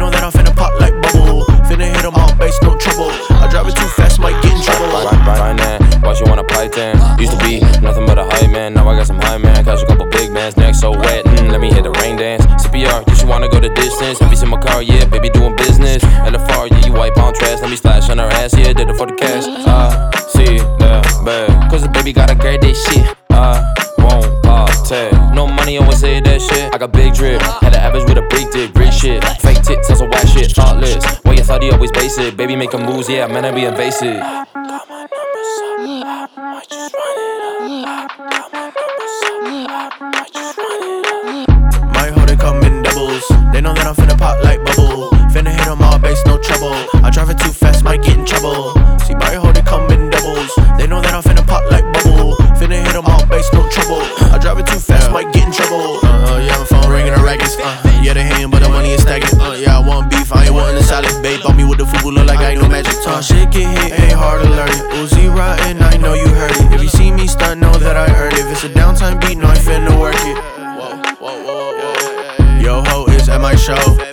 know that I'm finna pop like bubble. Finna hit them all base, no trouble. I drive it too fast, might get in trouble. Right now, why she wanna python? Used to be nothing but a hype man, now I got some high man. Catch a couple big mans, neck so wet, let me hit the rain dance. CPR, you should wanna go the distance. Have you seen my car? Yeah, baby doing business. LFR, yeah, you wipe on trash, let me splash on her ass. Yeah, did it for the cash. See that bad, cause the baby gotta carry this shit. Won't partake. No money, always say that shit. I got big drip, had an average with a big dick, rich shit. Fake tits, that's a whack shit, thoughtless. Why you thought he always basic? Baby making moves, yeah, man, I be invasive. Got my numbers up, might just run it up. Got my numbers up, might just run it up. Might hold it come in doubles. They know that I'm finna pop like bubble. Finna hit them all base, no trouble. I drive it too fast, might get in trouble. See, might hold it come in doubles. They know that I'm finna pop like bubble. Finna hit them all base, no trouble. I drive it too fast, might get in trouble. Yeah, my phone ringing the rackets. Yeah, they hating, but the money is stacking. Yeah, I want beef, I ain't wanting the salad. Babe, bought me with the food, look like I ain't no magic. Shit get hit, ain't hard to learn it. Uzi rotten, I know you heard it. If you see me stunt, know that I earned it. If it's a downtime beat, know I finna work it. Yo ho is at my show.